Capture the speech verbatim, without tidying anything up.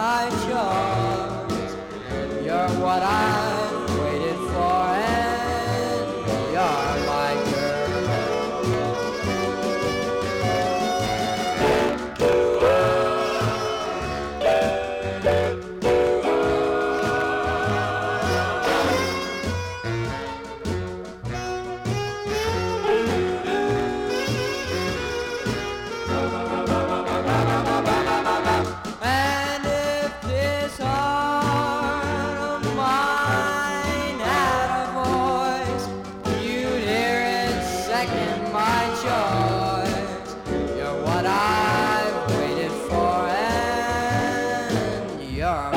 my choice. You're what I've waited for, and you're my And if this heart of mine had a voice, you'd hear it second my choice. You're what I've waited for, and you're